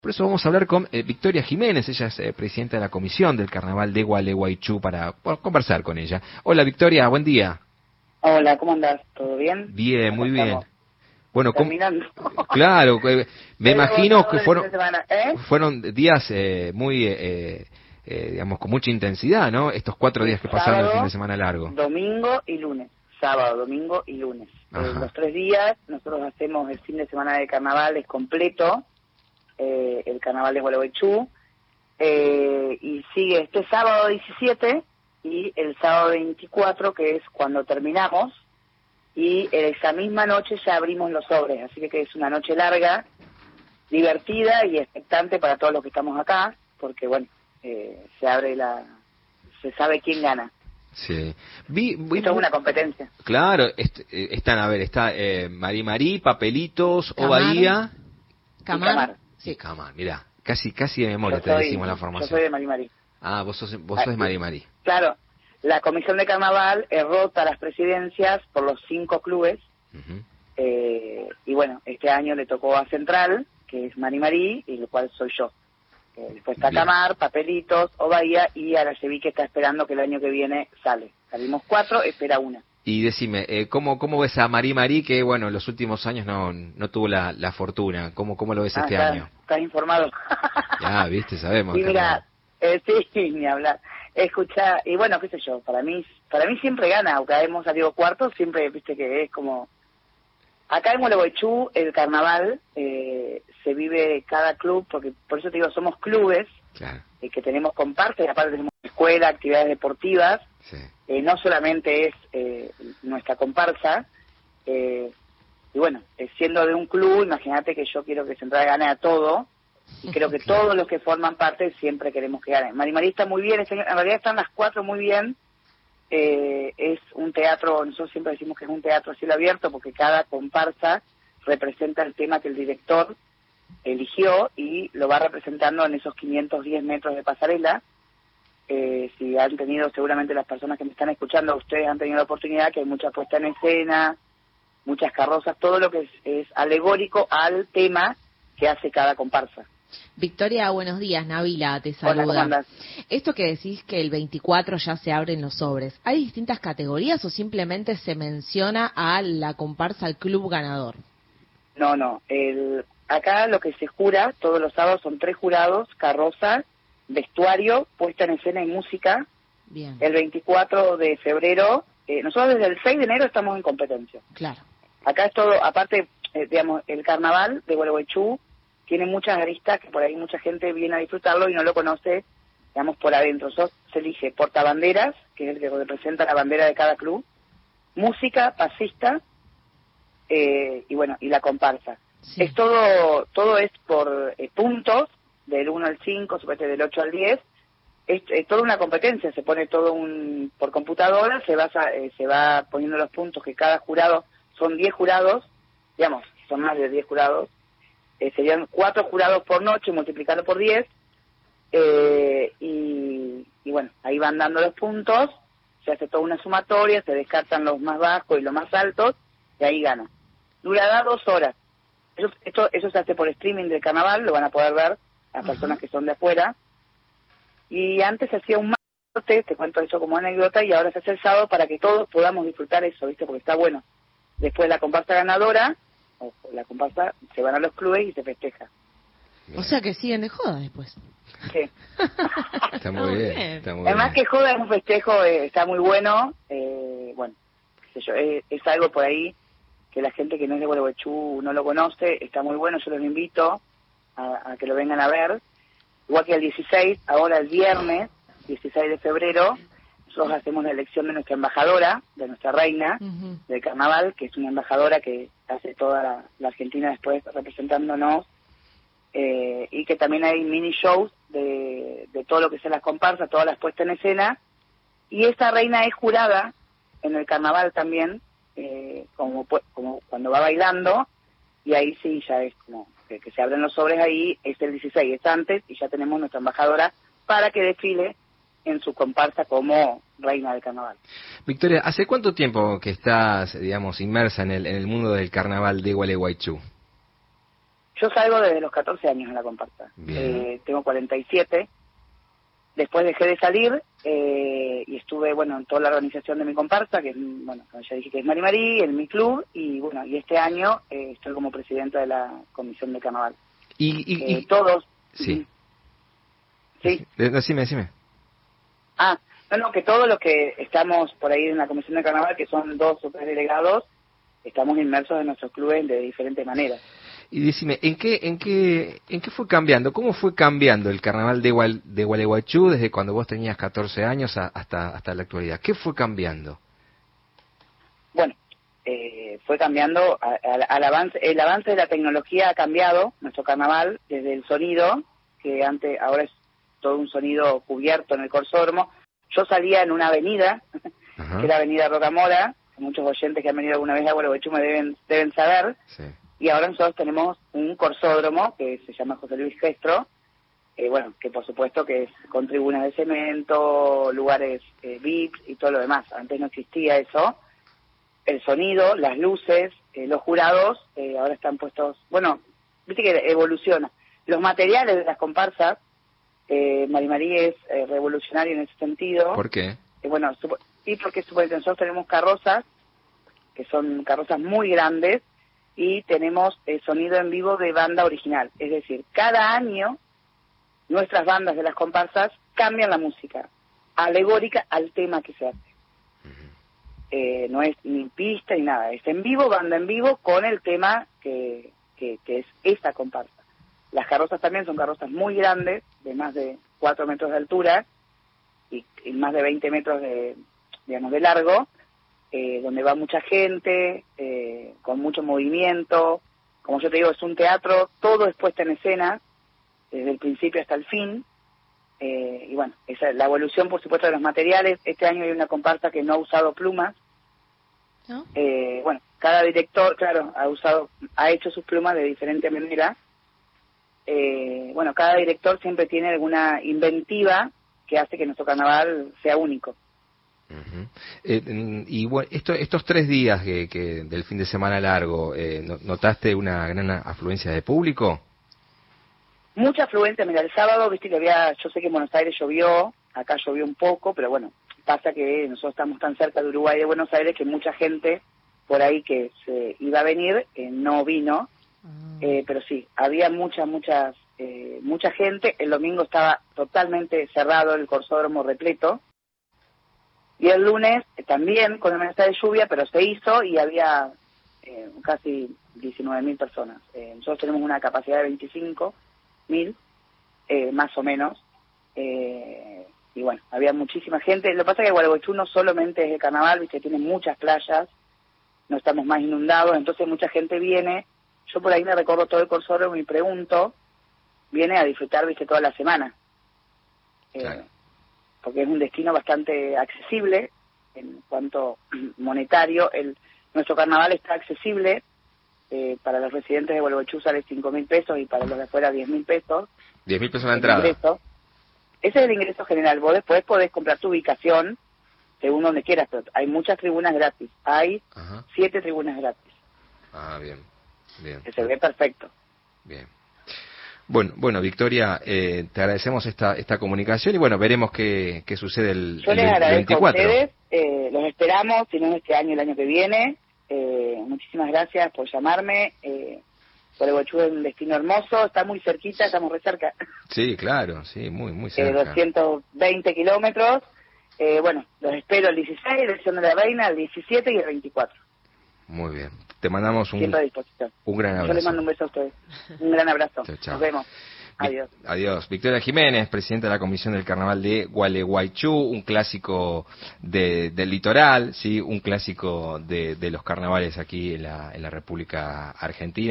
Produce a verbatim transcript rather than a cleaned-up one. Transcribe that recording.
Por eso vamos a hablar con eh, Victoria Jiménez, ella es eh, presidenta de la comisión del Carnaval de Gualeguaychú, para bueno, conversar con ella. Hola Victoria, buen día. Hola, ¿cómo andás? ¿Todo bien? Bien, muy bien. Bueno, terminando. Claro, eh, me Pero imagino que fueron ¿eh? fueron días eh, muy, eh, eh, digamos, con mucha intensidad, ¿no? Estos cuatro días que pasaron Sábado, el fin de semana largo. Domingo y lunes. Sábado, domingo y lunes. Eh, los tres días nosotros hacemos el fin de semana de carnavales completo, eh, el carnaval de Gualeguaychú, eh, y sigue este sábado diecisiete y el sábado veinticuatro, que es cuando terminamos, y esa misma noche ya abrimos los sobres, así que, que es una noche larga, divertida y expectante para todos los que estamos acá, porque bueno, eh, se abre la, se sabe quién gana. Sí. Vi, vi, Esto es una competencia. Claro, est, eh, están, a ver, está eh, Mari Mari, Papelitos, Obadía. Camar. Camar. Sí, Camar, mirá, casi, casi de memoria yo te soy, decimos la formación. Yo soy de Mari Mari. Ah, vos sos, vos sos de Mari Mari. Claro, la comisión de carnaval eh, rota las presidencias por los cinco clubes, uh-huh. eh, y bueno, este año le tocó a Central, que es Mari Mari, y lo cual soy yo. Eh, después está Bien. Camar, Papelitos, Obadía, y Araceví, que está esperando que el año que viene sale. Salimos cuatro, espera una. Y decime, eh, ¿cómo, ¿cómo ves a Mari Mari, que bueno, en los últimos años no no tuvo la, la fortuna? ¿Cómo, ¿Cómo lo ves ah, este está, año? Estás informado. Ya, viste, sabemos. Y mira, eh, sí, ni hablar. Escucha, y bueno, qué sé yo, para mí para mí siempre gana, aunque hemos salido cuartos, siempre, viste que es como... Acá en Gualeguaychú, el carnaval eh, se vive cada club, porque por eso te digo, somos clubes, claro. eh, que tenemos comparsa, y aparte tenemos escuela, actividades deportivas, sí. eh, no solamente es eh, nuestra comparsa, eh, y bueno, eh, siendo de un club, imagínate que yo quiero que Central gane a todo, y creo que claro. todos los que forman parte siempre queremos que ganen. Mari Mari está muy bien, en realidad están las cuatro muy bien. Eh, es un teatro, nosotros siempre decimos que es un teatro a cielo abierto, porque cada comparsa representa el tema que el director eligió y lo va representando en esos quinientos diez metros de pasarela. Eh, si han tenido, seguramente las personas que me están escuchando, ustedes han tenido la oportunidad, que hay mucha puesta en escena, muchas carrozas, todo lo que es, es alegórico al tema que hace cada comparsa. Victoria, buenos días, Nabila, te saluda. Hola, ¿cómo andás? Esto que decís que el veinticuatro ya se abren los sobres, ¿hay distintas categorías o simplemente se menciona a la comparsa, al club ganador? No, no, el, acá lo que se jura todos los sábados son tres jurados, carroza, vestuario, puesta en escena y música. Bien. El veinticuatro de febrero, eh, nosotros desde el seis de enero estamos en competencia. Claro. Acá es todo, aparte, eh, digamos, el carnaval de Gualeguaychú tiene muchas aristas que por ahí mucha gente viene a disfrutarlo y no lo conoce, digamos, por adentro. So, se elige portabanderas, que es el que representa la bandera de cada club, música, pasista, eh, y bueno, y la comparsa. Sí. Es todo, todo es por eh, puntos, del uno al cinco, suponete del ocho al diez, es, es toda una competencia, se pone todo un por computadora, se va, eh, se va poniendo los puntos que cada jurado, son diez jurados, digamos, son más de diez jurados, Eh, serían cuatro jurados por noche, multiplicado por diez, eh, y, y bueno, ahí van dando los puntos, se hace toda una sumatoria, se descartan los más bajos y los más altos, y ahí gana. Durará dos horas. Eso, esto, eso se hace por streaming del carnaval, lo van a poder ver las personas que son de afuera, y antes se hacía un martes, te cuento eso como anécdota, y ahora se hace el sábado para que todos podamos disfrutar eso, ¿viste? Porque está bueno. Después la comparsa ganadora, o la comparsa, se van a los clubes y se festeja. O sea que siguen de joda después. Sí. Está muy bien. Está muy Además bien. que joda es un festejo, eh, está muy bueno. Eh, bueno, qué sé yo, eh, es algo por ahí que la gente que no es de Gualeguaychú no lo conoce, está muy bueno, yo los invito a, a que lo vengan a ver. Igual que el dieciséis, ahora el viernes, dieciséis de febrero, nosotros hacemos la elección de nuestra embajadora, de nuestra reina uh-huh. del carnaval, que es una embajadora que hace toda la, la Argentina después representándonos, eh, y que también hay mini shows de, de todo lo que son las comparsas, todas las puestas en escena, y esa reina es jurada en el carnaval también, eh, como, como cuando va bailando, y ahí sí ya es como que, que se abren los sobres ahí, es el dieciséis, es antes, y ya tenemos nuestra embajadora para que desfile en su comparsa como reina del carnaval. Victoria, ¿hace cuánto tiempo que estás, digamos, inmersa en el, en el mundo del carnaval de Gualeguaychú? Yo salgo desde los catorce años en la comparsa. Eh, tengo cuarenta y siete. Después dejé de salir eh, y estuve, bueno, en toda la organización de mi comparsa, que es, bueno, como ya dije, que es Mari Mari, en mi club, y bueno, y este año eh, estoy como presidenta de la comisión de carnaval. Y, y, eh, y... todos... Sí. Sí. Decime, decime. Ah, no, no, que todos los que estamos por ahí en la comisión de carnaval, que son dos o tres delegados, estamos inmersos en nuestros clubes de diferentes maneras. Y decime, ¿en qué, en qué, en qué fue cambiando? ¿Cómo fue cambiando el carnaval de, Gual, de Gualeguaychú desde cuando vos tenías catorce años a, hasta, hasta la actualidad? ¿Qué fue cambiando? Bueno, eh, fue cambiando a, a, al avance, el avance de la tecnología ha cambiado nuestro carnaval desde el sonido, que antes, ahora es todo un sonido cubierto en el Corsódromo. Yo salía en una avenida, Ajá. que es la avenida Rocamora, muchos oyentes que han venido alguna vez a Gualeguaychú me deben, deben saber. Sí. Y ahora nosotros tenemos un corsódromo que se llama José Luis Gestro, eh, bueno, que por supuesto que es con tribunas de cemento, lugares eh, V I P y todo lo demás. Antes no existía eso. El sonido, las luces, eh, los jurados, eh, ahora están puestos, bueno, viste que evoluciona. Los materiales de las comparsas, eh, Mari Mari es eh, revolucionario en ese sentido. ¿Por qué? Eh, bueno, sí, porque suponete, nosotros tenemos carrozas, que son carrozas muy grandes, y tenemos el sonido en vivo de banda original. Es decir, cada año nuestras bandas de las comparsas cambian la música, alegórica al tema que se hace. Eh, no es ni pista ni nada, es en vivo, banda en vivo, con el tema que, que, que es esta comparsa. Las carrozas también son carrozas muy grandes, de más de cuatro metros de altura y, y más de veinte metros de, digamos, de largo, Eh, donde va mucha gente, eh, con mucho movimiento. Como yo te digo, es un teatro, todo es puesta en escena, desde el principio hasta el fin. Eh, y bueno, esa es la evolución, por supuesto, de los materiales. Este año hay una comparsa que no ha usado plumas. ¿No? Eh, bueno, cada director, claro, ha usado, ha hecho sus plumas de diferente manera. Eh, bueno, cada director siempre tiene alguna inventiva que hace que nuestro carnaval sea único. Uh-huh. Eh, y bueno, esto, estos tres días que, que del fin de semana largo, eh, ¿notaste una gran afluencia de público? Mucha afluencia. Mira, el sábado, viste que había, yo sé que en Buenos Aires llovió, acá llovió un poco, pero bueno, pasa que nosotros estamos tan cerca de Uruguay y de Buenos Aires que mucha gente por ahí que se iba a venir eh, no vino, uh-huh. eh, pero sí, había mucha, muchas, eh, mucha gente. El domingo estaba totalmente cerrado el Corsódromo repleto. Y el lunes eh, también con amenaza de lluvia, pero se hizo y había eh, casi diecinueve mil personas. Eh, nosotros tenemos una capacidad de veinticinco mil, eh, más o menos. Eh, y bueno, había muchísima gente. Lo que pasa es que Gualeguaychú no solamente es el carnaval, viste, tiene muchas playas, no estamos más inundados, entonces mucha gente viene. Yo por ahí me recorro todo el Corsódromo y me pregunto, viene a disfrutar, viste, toda la semana. Eh, claro. Porque es un destino bastante accesible en cuanto monetario. El nuestro carnaval está accesible, eh, para los residentes de Gualeguaychú sale cinco mil pesos y para los de afuera diez mil pesos. diez mil pesos la entrada. Ingreso. Ese es el ingreso general. Vos después podés comprar tu ubicación según donde quieras, pero hay muchas tribunas gratis. Hay Ajá. siete tribunas gratis. Ah, bien, bien. Que se ve perfecto. Bien. Bueno, bueno, Victoria, eh, te agradecemos esta esta comunicación y bueno, veremos qué, qué sucede el, Yo el les agradezco veinticuatro. A ustedes, eh, los esperamos, si no es este año, el año que viene. Eh, muchísimas gracias por llamarme. Eh, Gualeguaychú es un destino hermoso, está muy cerquita, estamos re cerca. Sí, claro, sí, muy, muy cerca. Eh, doscientos veinte kilómetros. Eh, bueno, los espero el dieciséis, elección de la reina, el diecisiete y el veinticuatro. Muy bien. Te mandamos un, Siempre a disposición. un gran abrazo. Yo les mando un beso a ustedes. Un gran abrazo. Chau, chau. Nos vemos. Adiós. Adiós. Victoria Jiménez, presidenta de la Comisión del Carnaval de Gualeguaychú, un clásico de, del litoral, sí, un clásico de, de los carnavales aquí en la, en la República Argentina.